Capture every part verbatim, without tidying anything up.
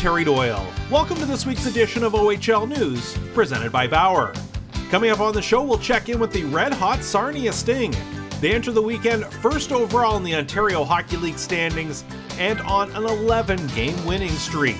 Terry Doyle. Welcome to this week's edition of O H L News, presented by Bauer. Coming up on the show, we'll check in with the red-hot Sarnia Sting. They enter the weekend first overall in the Ontario Hockey League standings and on an eleven-game winning streak.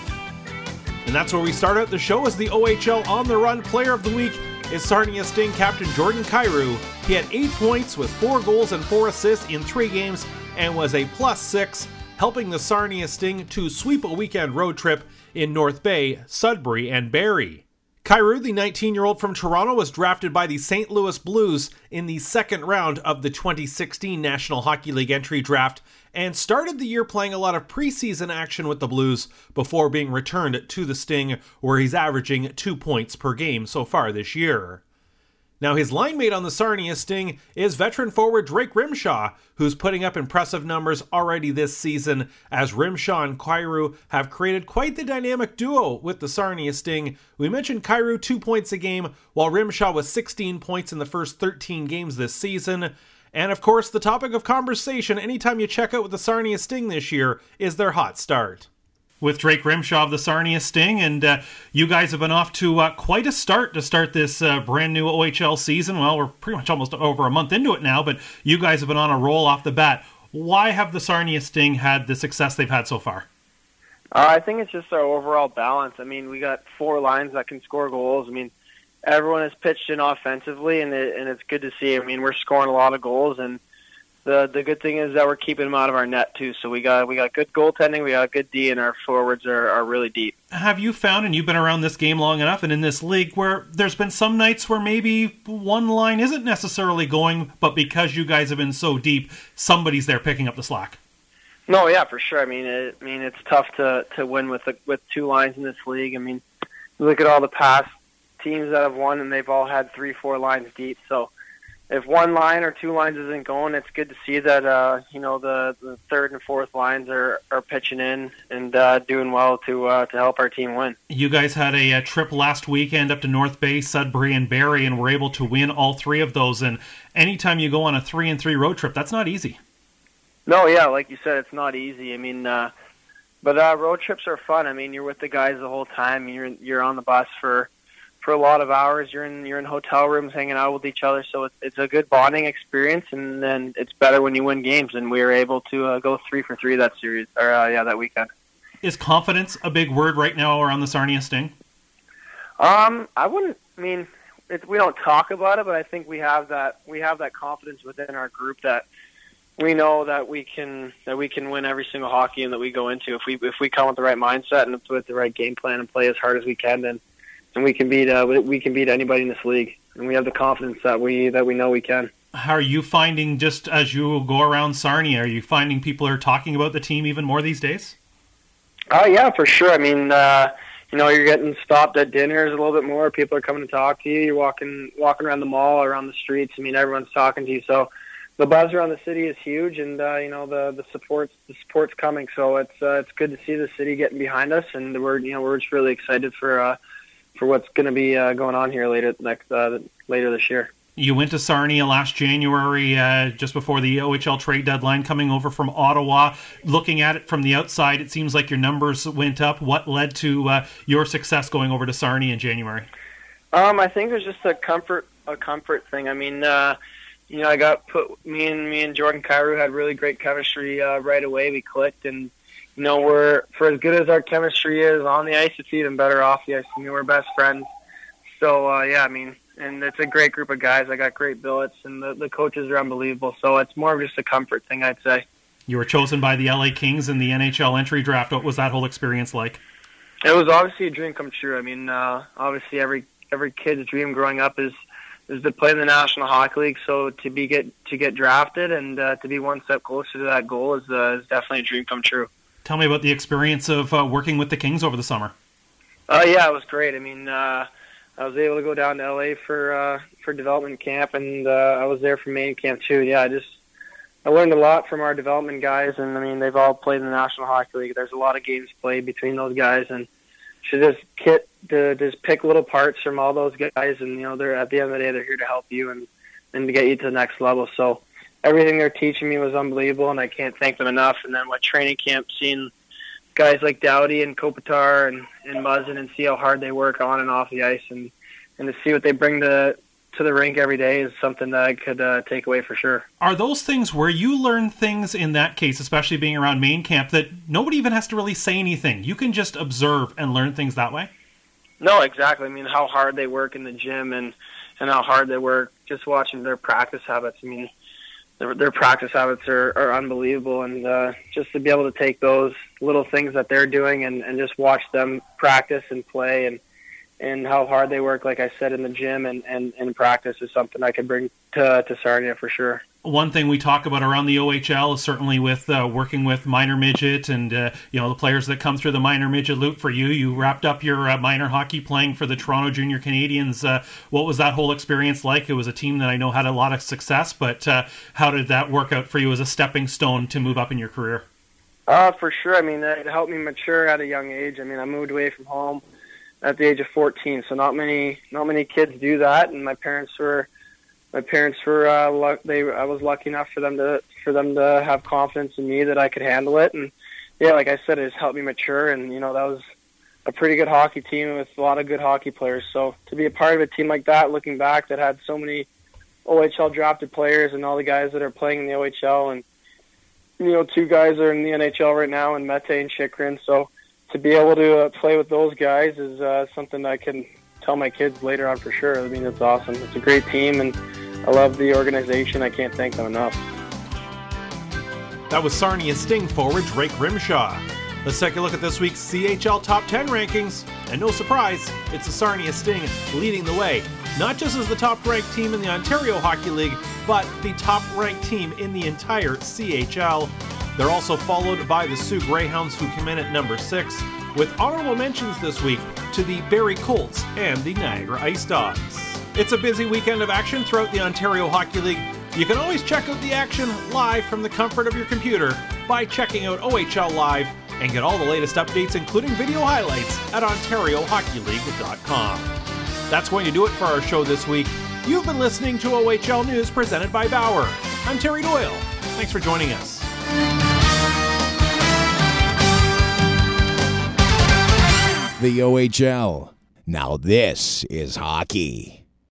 And that's where we start out the show as the O H L On the Run Player of the Week is Sarnia Sting captain Jordan Kyrou. He had eight points with four goals and four assists in three games and was a plus six, helping the Sarnia Sting to sweep a weekend road trip in North Bay, Sudbury, and Barrie. Kyrou, the nineteen-year-old from Toronto, was drafted by the Saint Louis Blues in the second round of the twenty sixteen National Hockey League entry draft and started the year playing a lot of preseason action with the Blues before being returned to the Sting, where he's averaging two points per game so far this year. Now, his line mate on the Sarnia Sting is veteran forward Drake Rimshaw, who's putting up impressive numbers already this season, as Rimshaw and Kyrou have created quite the dynamic duo with the Sarnia Sting. We mentioned Kyrou two points a game, while Rimshaw was sixteen points in the first thirteen games this season. And of course, the topic of conversation anytime you check out with the Sarnia Sting this year is their hot start. With Drake Rimshaw of the Sarnia Sting, and uh, you guys have been off to uh, quite a start to start this uh, brand new O H L season. Well, we're pretty much almost over a month into it now, but you guys have been on a roll off the bat. Why have the Sarnia Sting had the success they've had so far? Uh, I think it's just our overall balance. I mean, we got four lines that can score goals. I mean, everyone has pitched in offensively, and it, and it's good to see. I mean, we're scoring a lot of goals, and the the good thing is that we're keeping them out of our net too. So we got we got good goaltending, we got good D, and our forwards are, are really deep. Have you found, and you've been around this game long enough and in this league, where there's been some nights where maybe one line isn't necessarily going, but because you guys have been so deep, somebody's there picking up the slack? No, yeah, for sure. I mean, it, I mean, it's tough to, to win with the, with two lines in this league. I mean, look at all the past teams that have won, and they've all had three, four lines deep. So if one line or two lines isn't going, it's good to see that uh, you know the, the third and fourth lines are, are pitching in and uh, doing well to uh, to help our team win. You guys had a, a trip last weekend up to North Bay, Sudbury, and Barrie, and were able to win all three of those. And anytime you go on a three and three road trip, that's not easy. No, yeah, like you said, it's not easy. I mean, uh, but uh, road trips are fun. I mean, you're with the guys the whole time. You're you're on the bus for. for a lot of hours. You're in you're in hotel rooms hanging out with each other, so it's, it's a good bonding experience, and then it's better when you win games, and we were able to uh, go three for three that series, or uh, yeah, that weekend. Is confidence a big word right now around the Sarnia Sting? Um, I wouldn't, I mean, it, we don't talk about it, but I think we have that, we have that confidence within our group that we know that we can, that we can win every single hockey game that we go into. If we, if we come with the right mindset and with the right game plan and play as hard as we can, then and we can beat uh, we can beat anybody in this league, and we have the confidence that we that we know we can. How are you finding, just as you go around Sarnia, are you finding people are talking about the team even more these days? Oh yeah, for sure. I mean, uh, you know, you're getting stopped at dinners a little bit more. People are coming to talk to you. You're walking walking around the mall, around the streets. I mean, everyone's talking to you. So the buzz around the city is huge, and uh, you know the the support's the support's coming. So it's uh, it's good to see the city getting behind us, and we're you know we're just really excited for. Uh, for what's going to be uh, going on here later next uh, later this year. You went to Sarnia last January, uh, just before the O H L trade deadline, coming over from Ottawa. Looking at it from the outside, it seems like your numbers went up. What led to uh, your success going over to Sarnia in January? Um, I think it was just a comfort a comfort thing. I mean, uh, you know, I got put me and me and Jordan Kyrou had really great chemistry uh, right away. We clicked, and you know, we're, for as good as our chemistry is on the ice, it's even better off the ice. I mean, we're best friends. So, uh, yeah, I mean, and it's a great group of guys. I got great billets, and the, the coaches are unbelievable. So it's more of just a comfort thing, I'd say. You were chosen by the L A Kings in the N H L entry draft. What was that whole experience like? It was obviously a dream come true. I mean, uh, obviously every every kid's dream growing up is is to play in the National Hockey League. So to be get to get drafted and uh, to be one step closer to that goal is, uh, is definitely a dream come true. Tell me about the experience of uh, working with the Kings over the summer. Uh, yeah, it was great. I mean, uh, I was able to go down to L A for uh, for development camp, and uh, I was there for main camp too. Yeah, I just I learned a lot from our development guys, and I mean they've all played in the National Hockey League. There's a lot of games played between those guys, and should just kit to just pick little parts from all those guys, and you know they're at the end of the day they're here to help you and and to get you to the next level. So everything they're teaching me was unbelievable, and I can't thank them enough. And then with training camp, seeing guys like Doughty and Kopitar and, and Muzzin and see how hard they work on and off the ice, and, and to see what they bring to to the rink every day is something that I could uh, take away for sure. Are those things where you learn things in that case, especially being around main camp, that nobody even has to really say anything? You can just observe and learn things that way? No, exactly. I mean, how hard they work in the gym and, and how hard they work just watching their practice habits. I mean, their, their practice habits are, are unbelievable, and uh, just to be able to take those little things that they're doing and, and just watch them practice and play and and how hard they work, like I said, in the gym and, and, and practice is something I could bring to, to Sarnia for sure. One thing we talk about around the O H L is certainly with uh, working with minor midget and uh, you know the players that come through the minor midget loop for you. You wrapped up your uh, minor hockey playing for the Toronto Junior Canadiens. Uh, what was that whole experience like? It was a team that I know had a lot of success, but uh, how did that work out for you as a stepping stone to move up in your career? Uh, for sure. I mean, it helped me mature at a young age. I mean, I moved away from home at the age of fourteen, so not many not many kids do that, and my parents were my parents were uh, luck, they I was lucky enough for them to for them to have confidence in me that I could handle it, and yeah, like I said, it has helped me mature, and you know that was a pretty good hockey team with a lot of good hockey players. So to be a part of a team like that, looking back, that had so many O H L drafted players and all the guys that are playing in the O H L, and you know two guys are in the N H L right now, and Mete and Chychrun, so to be able to uh, play with those guys is uh, something I can tell my kids later on for sure. I mean, it's awesome. It's a great team, and I love the organization. I can't thank them enough. That was Sarnia Sting forward Drake Grimshaw. Let's take a look at this week's C H L Top ten rankings. And no surprise, it's the Sarnia Sting leading the way. Not just as the top-ranked team in the Ontario Hockey League, but the top-ranked team in the entire C H L. They're also followed by the Sioux Greyhounds, who come in at number six, with honorable mentions this week to the Barrie Colts and the Niagara Ice Dogs. It's a busy weekend of action throughout the Ontario Hockey League. You can always check out the action live from the comfort of your computer by checking out O H L Live and get all the latest updates, including video highlights, at ontario hockey league dot com. That's going to do it for our show this week. You've been listening to O H L News presented by Bauer. I'm Terry Doyle. Thanks for joining us. The O H L. Now this is hockey.